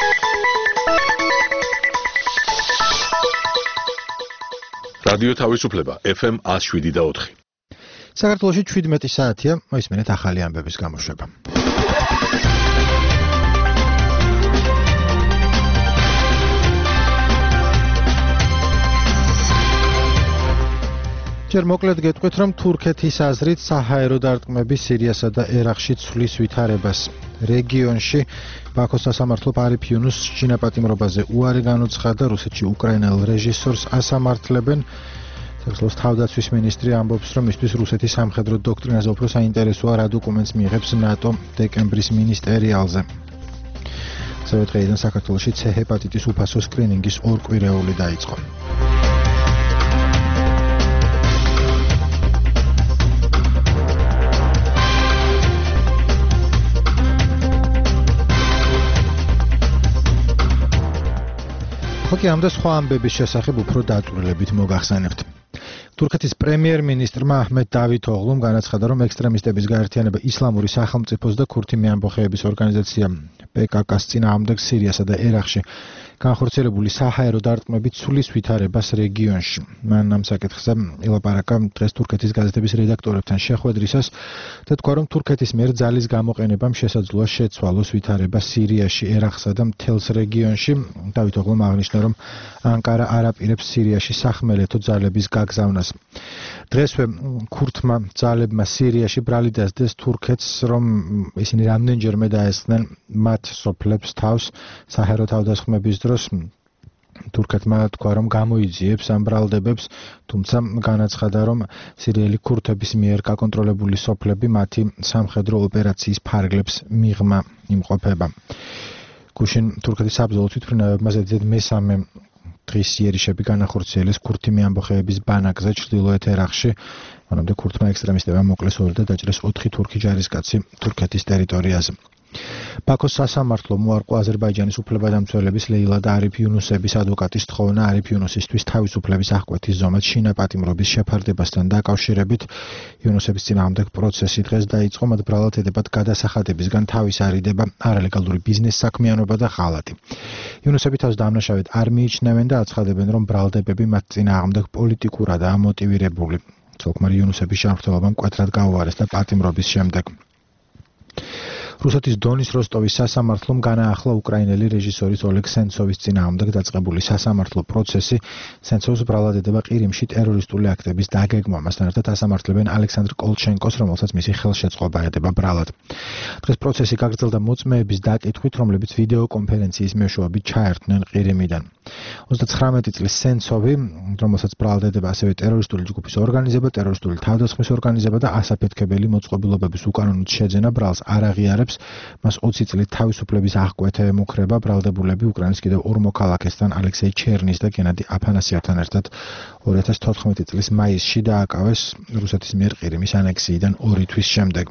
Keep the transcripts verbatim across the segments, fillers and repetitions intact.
რადიო თავისუფლება ეფ ემ one oh seven და four. საქართველოში შვიდმეტი საათია, მოისმენთ ახალი ამბების გამოშვება. ჯერ მოკლედ გეტყვით, რომ თურქეთის აზრით საჰაერო დარტყმები სირიასა და ერაყში ცვლის ვითარებას. რეგიონში ბაქოს სასამართლო არიფ იუნუს შინაპატიმრობაზე უარი განუცხადა, რუსეთში უკრაინელ რეჟისორს ასამართლებენ. საქართველოს თავდაცვის მინისტრი ამბობს, რომ მისთვის რუსეთის სამხედრო დოქტრინაზე უფრო საინტერესოა, რა დოკუმენტს მიიღებს ნატო დეკემბრის მინისტერიალზე. ასევე დღეიდან საქართველოში C ჰეპატიტის უფასო სკრინინგის ორ კვირეული დაიწყო. ხოქი ამ და სხვა ამბების შესახებ უფრო დაწვრილებით მოგახსენებთ. თურქეთის პრემიერ-მინისტრმა აჰმედ დავითოღლუმ განაცხადა, რომ ექსტრემისტების გაერთიანება ისლამური სახელმწიფოს და ქურთი მეამბოხეების ორგანიზაცია პე კა კას წინააღმდეგ სირიასა და ერაყში განხორციელებული საჰაერო დარტყმებით ცვლის ვითარებას რეგიონში. მან ამ საკითხზე ელაპარაკა დღეს თურქეთის გაზეთების რედაქტორებთან შეხვედრისას და თქვა, რომ თურქეთის მიერ ძალის გამოყენებამ შესაძლოა შეცვალოს ვითარება სირიაში, ერაყსა და მთელს რეგიონში. დავითოღლუმ აღნიშნა, რომ ანკარა არ აპირებს სირიაში სახმელეთო ძალების გაგზავნას. დღესვე ქურთმა ძალებმა სირიაში ბრალი დასდეს თურქეთს, რომ ისინი რამდენჯერმე დაესხნენ მათ სოფლებს თავს საჰაერო თავდასხმების დროს. თურქეთმა თქვა, რომ გამოიძიებს ამ ბრალდებებს, თუმცა განაცხადა, რომ სირიელი ქურთების მიერ გაკონტროლებული სოფლები მათი სამხედრო ოპერაციის ფარგლებს მიღმა იმყოფება. გუშინ თურქეთის საბრძოლო თვითმფრინავებმა ზედიზედ მესამე დღის იერიშები განახორციელეს ქურთი მეამბოხეების ბანაკზე ჩრდილოეთ ერაყში. მანამდე ქურთმა ექსტრემისტებმა მოკლეს ორი და დაჭრეს ოთხი თურქი ჯარისკაცი თურქეთის ტერიტორიაზე. ბაქოს სასამართლომ უარყო აზერბაიჯანის უფლებადამცველების ლეილა და არიფ იუნუსების ადვოკატის თხოვნა არიფ იუნუსისთვის თავისუფლების აღკვეთის ზომად შინაპატიმრობის შეფარდებასთან დაკავშირებით. იუნუსების წინააღმდეგ პროცესი დღეს დაიწყო, მათ ბრალად ედებათ გადასახადებისგან თავის არიდება, არალეგალური ბიზნეს საქმიანობა და ღალატი. იუნუსები თავს დამნაშავედ არ მიიჩნევენ და აცხადებენ, რომ ბრალდებები მათ წინააღმდეგ პოლიტიკურადაა მოტივირებული. ცოლ-ქმარი იუნუსების ჯანმრთელობა მკვეთრად გაუარეს და პატიმრობის შემდეგ. რუსეთის დონის როსტოვის სასამართლომ განაახლა უკრაინელი რეჟისორის ოლეგ სენცოვის წინააღმდეგ დაწყებული სასამართლო პროცესი. სენცოვს ბრალად ედება ყირიმში ტერორისტული აქტების დაგეგმა. მასთან ერთად ასამართლებენ ალექსანდრ კოლჩენკოს, რომელსაც მისი ხელშეწყობა ედება ბრალად. დღეს პროცესი გაგრძელდა მოწმეების დაკითხვით, რომლებიც ვიდეო კონფერენციის მეშვეობით ჩაერთნენ ყირიმიდან. ოცდაცხრამეტი წლის სენცოვი, რომელსაც ბრალად ედება ასევე ტერორისტული ჯგუფის ორგანიზება, ტერორისტული თავდასხმის ორგანიზება და ასაფეთქებელი მოწყობილობების უკანონოდ შეძენა ბრალს არ აღიარებს. მას ოცი წლით თავისუფლების აღკვეთა ემუქრება. ბრალდებულები უკრაინის კიდევ ორ მოქალაქესთან, ალექსეი ჩერნის და გენადი აფანასიევთან ერთად ორი ათას თოთხმეტი წლის მაისში დააკავეს რუსეთის მიერ ყირიმის ანექსიიდან ორი თვის შემდეგ.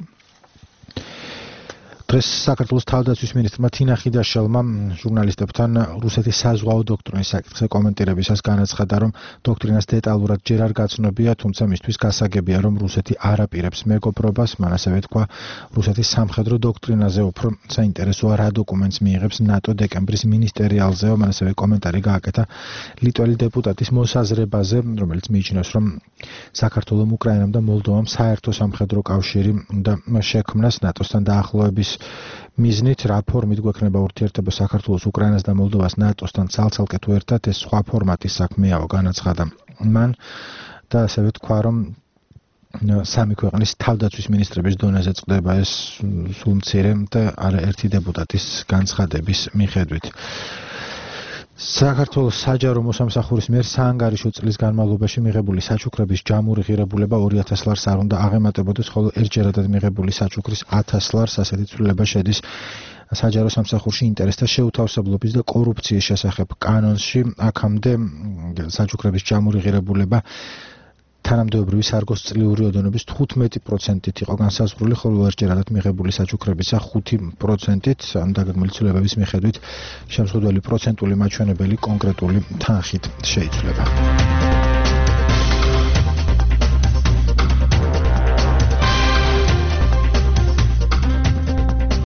დღეს საქართველოს თავდაცვის მინისტრმა თინა ხიდაშელმა ჟურნალისტებთან რუსეთის საზღვაო დოქტრინის საკითხზე კომენტირებისას განაცხადა, რომ დოქტრინას დეტალურად ჯერ არ გაცნობია, თუმცა მისთვის გასაგებია, რომ რუსეთი არ აპირებს მეგობრობას. მან ასევე თქვა, რუსეთის სამხედრო დოქტრინაზე უფრო საინტერესოა, რა დოკუმენტს მიიღებს ნატო დეკემბრის მინისტერიალზე. მან ასევე კომენტარი გააკეთა ლიტველი დეპუტატის მოსაზრებაზე, რომელიც მიიჩნევს, რომ საქართველომ, უკრაინამ და მოლდოვამ საერთო სამხედრო კავშირი უნდა შექმნას ნატოსთან დაახლოების მიზნით. რა ფორმით გვექნება ურთიერთობა საქართველოს, უკრაინას და მოლდოვას ნატოსთან ცალ-ცალკე თუ ერთად, ეს სხვა ფორმატის საქმეაო, განაცხადა მან და ასევე თქვა, რომ სამი ქვეყნის თავდაცვის მინისტრების დონეზე წყდება ეს სულ მცირე და არაერთი დეპუტატის განცხადების მიხედვით. საქართველოს საჯარო მოსამსახურის მიერ საანგარიშო წლის განმავლობაში მიღებული საჩუქრების ჯამური ღირებულება ორი ათას ლარს არ უნდა აღემატებოდეს, ხოლო ერთჯერადად მიღებული საჩუქრის ათას ლარს. ასეთი ცვლილება შედის საჯარო სამსახურში ინტერესთა შეუთავსებლობის და კორუფციის შესახებ კანონში. აქამდე საჩუქრების ჯამური ღირებულება თანამდებობრივი სარგოსწლიური ოდენობის თხუთმეტი პროცენტით იყო განსაზღვრული, ხოლო ერთჯერადად მიღებული საჩუქრებისა ხუთი პროცენტით. ამ დაგეგმილი ცვლილებების მიხედვით შემსხვედელი პროცენტული მაჩვენებელი კონკრეტული თანხით შეიცვლება.